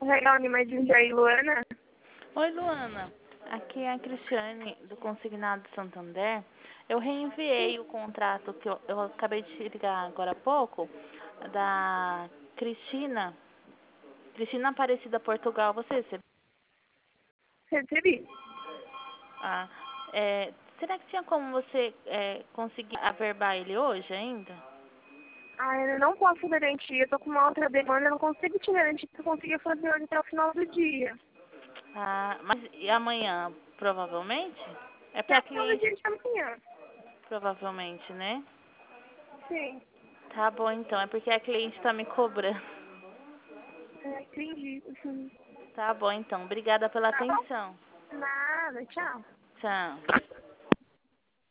Legal, mas diz aí, Luana. Oi, Luana. Aqui é a Cristiane, do Consignado Santander. Eu reenviei o contrato que eu acabei de te ligar agora há pouco, da Cristina Aparecida Portugal. Você recebeu? Recebi. Ah, será que tinha como você conseguir averbar ele hoje ainda? Ah, eu não posso garantir, eu tô com uma outra demanda, eu não consigo te garantir que eu consiga fazer hoje até o final do dia. Ah, mas e amanhã, provavelmente? É porque Até a o final do cliente, dia de amanhã. provavelmente, né? Sim. Tá bom, então. É porque a cliente tá me cobrando. Entendi. Sim. Tá bom, então. Obrigada pela Tá bom? atenção. Nada, tchau. Tchau.